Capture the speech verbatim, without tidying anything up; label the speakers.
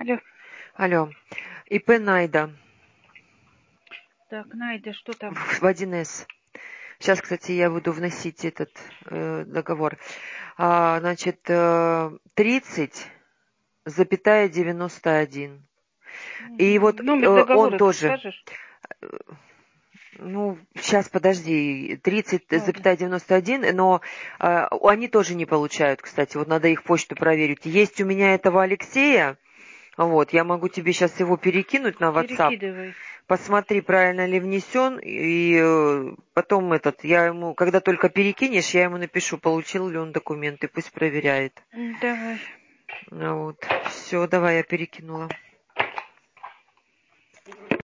Speaker 1: Алло.
Speaker 2: Алло. ИП Найда.
Speaker 1: Так, Найда, что там?
Speaker 2: В один эс. Сейчас, кстати, я буду вносить этот э, договор. А, значит, э, тридцать, запятая девяносто один. И вот
Speaker 1: Номер
Speaker 2: э, он
Speaker 1: договора
Speaker 2: тоже.
Speaker 1: скажешь?
Speaker 2: Ну, сейчас, подожди, тридцать,
Speaker 1: Ладно.
Speaker 2: девяносто один, но э, они тоже не получают, кстати. Вот надо их почту проверить. Есть у меня этого Алексея. Вот, я могу тебе сейчас его перекинуть на WhatsApp.
Speaker 1: Перекидывай.
Speaker 2: Посмотри, правильно ли внесен, и э, потом этот, я ему, когда только перекинешь, я ему напишу, получил ли он документы, пусть проверяет.
Speaker 1: Давай.
Speaker 2: Ну вот, все, давай, я перекинула.